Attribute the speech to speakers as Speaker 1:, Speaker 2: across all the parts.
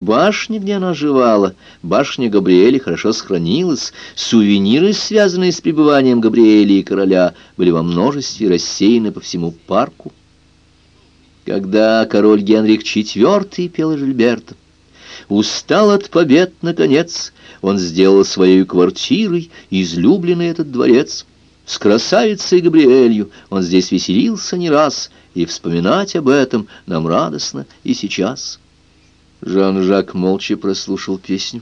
Speaker 1: Башня, где она оживала, башня Габриэля, хорошо сохранилась. Сувениры, связанные с пребыванием Габриэля и короля, были во множестве рассеяны по всему парку. Когда король Генрих IV пел Жильберта, устал от побед, наконец, он сделал своей квартирой излюбленный этот дворец. С красавицей Габриэлью он здесь веселился не раз, и вспоминать об этом нам радостно и сейчас. Жан-Жак молча прослушал песню.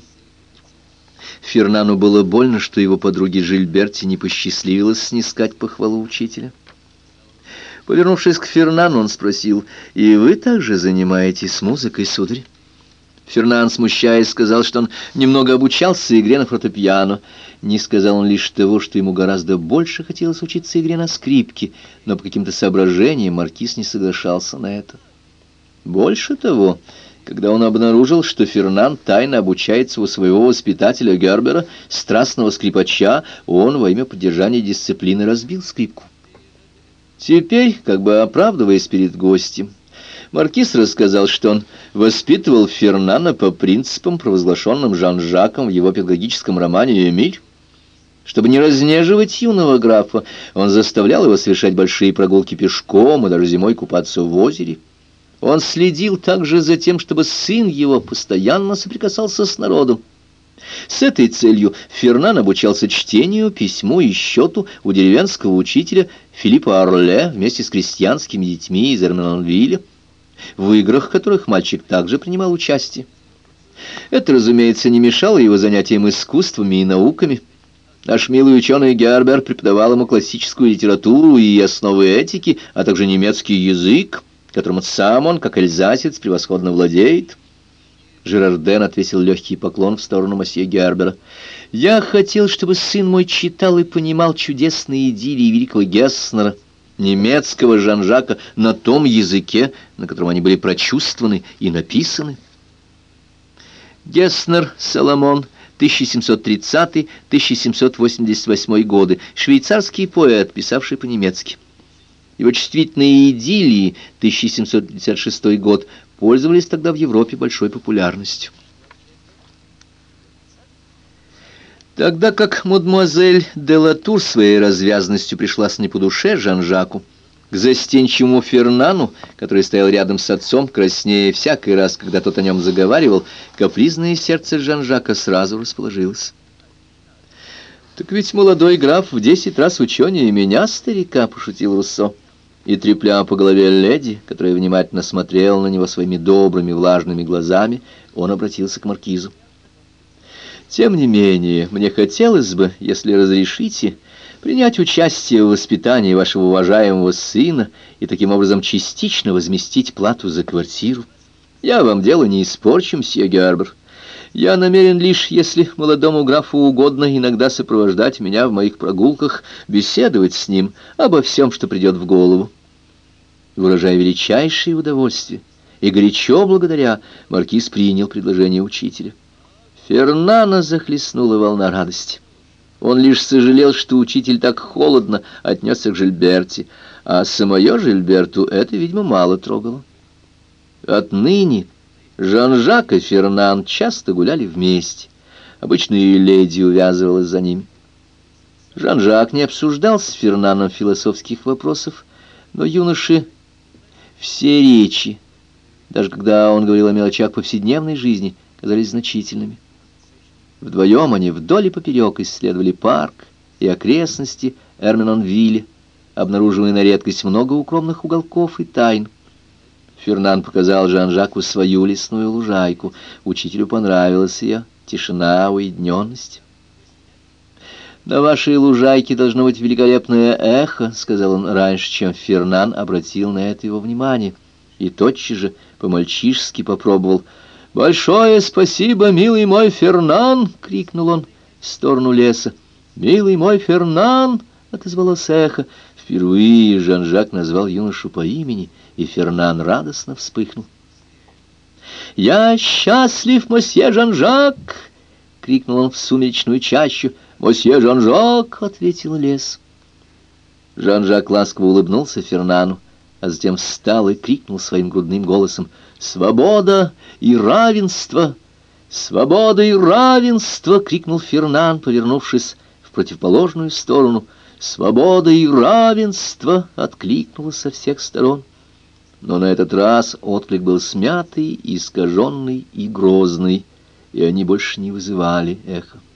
Speaker 1: Фернану было больно, что его подруге Жильберте не посчастливилось снискать похвалу учителя. Повернувшись к Фернану, он спросил: «И вы также занимаетесь музыкой, сударь?» Фернан, смущаясь, сказал, что он немного обучался игре на фортепиано. Не сказал он лишь того, что ему гораздо больше хотелось учиться игре на скрипке, но по каким-то соображениям маркиз не соглашался на это. Больше того, когда он обнаружил, что Фернан тайно обучается у своего воспитателя Гербера, страстного скрипача, он во имя поддержания дисциплины разбил скрипку. Теперь, как бы оправдываясь перед гостем, маркиз рассказал, что он воспитывал Фернана по принципам, провозглашенным Жан-Жаком в его педагогическом романе «Эмиль». Чтобы не разнеживать юного графа, он заставлял его совершать большие прогулки пешком и даже зимой купаться в озере. Он следил также за тем, чтобы сын его постоянно соприкасался с народом. С этой целью Фернан обучался чтению, письму и счету у деревенского учителя Филиппа Орле вместе с крестьянскими детьми из Эрменонвилля, в играх которых мальчик также принимал участие. Это, разумеется, не мешало его занятиям искусствами и науками. Наш милый ученый Гербер преподавал ему классическую литературу и основы этики, а также немецкий язык, которым сам он, как эльзасец, превосходно владеет. Жерарден отвесил легкий поклон в сторону мосье Гербера. «Я хотел, чтобы сын мой читал и понимал чудесные идиллии великого Гесснера, немецкого Жан-Жака, на том языке, на котором они были прочувствованы и написаны». Гесснер Соломон, 1730-1788 годы, швейцарский поэт, писавший по-немецки. Его чувствительные идиллии, 1756 год, пользовались тогда в Европе большой популярностью. Тогда как мадемуазель де Латур своей развязностью пришлась не по душе Жан-Жаку, к застенчивому Фернану, который стоял рядом с отцом, краснея всякий раз, когда тот о нем заговаривал, капризное сердце Жан-Жака сразу расположилось. «Так ведь молодой граф в 10 раз ученее меня, старика», — пошутил Руссо. И, трепля по голове леди, которая внимательно смотрела на него своими добрыми влажными глазами, он обратился к маркизу. «Тем не менее, мне хотелось бы, если разрешите, принять участие в воспитании вашего уважаемого сына и таким образом частично возместить плату за квартиру. Я вам дело не испорчу, мсье Гербер. Я намерен лишь, если молодому графу угодно, иногда сопровождать меня в моих прогулках, беседовать с ним обо всем, что придет в голову». Выражая величайшее удовольствие и горячо благодаря, маркиз принял предложение учителя. Фернана захлестнула волна радости. Он лишь сожалел, что учитель так холодно отнесся к Жильберте, а самое Жильберту это, видимо, мало трогало. Отныне Жан-Жак и Фернан часто гуляли вместе. Обычно и леди увязывалась за ними. Жан-Жак не обсуждал с Фернаном философских вопросов, но юноши все речи, даже когда он говорил о мелочах повседневной жизни, казались значительными. Вдвоем они вдоль и поперек исследовали парк и окрестности Эрменонвилля, обнаруживая на редкость много укромных уголков и тайн. Фернан показал Жан-Жаку свою лесную лужайку. Учителю понравилась ее тишина, уединенность. «На вашей лужайке должно быть великолепное эхо», — сказал он раньше, чем Фернан обратил на это его внимание, и тотчас же по-мальчишески попробовал. «Большое спасибо, милый мой Фернан!» — крикнул он в сторону леса. «Милый мой Фернан!» — отозвалось эхо. Впервые Жан-Жак назвал юношу по имени, и Фернан радостно вспыхнул. «Я счастлив, мосье Жан-Жак!» — крикнул он в сумеречную чащу. «Мосье Жан-Жак!» — ответил лес. Жан-Жак ласково улыбнулся Фернану, а затем встал и крикнул своим грудным голосом. Свобода и равенство! Свобода и равенство!» — крикнул Фернан, повернувшись в противоположную сторону. «Свобода и равенство!» — откликнулось со всех сторон. Но на этот раз отклик был смятый, искаженный и грозный, и они больше не вызывали эхо.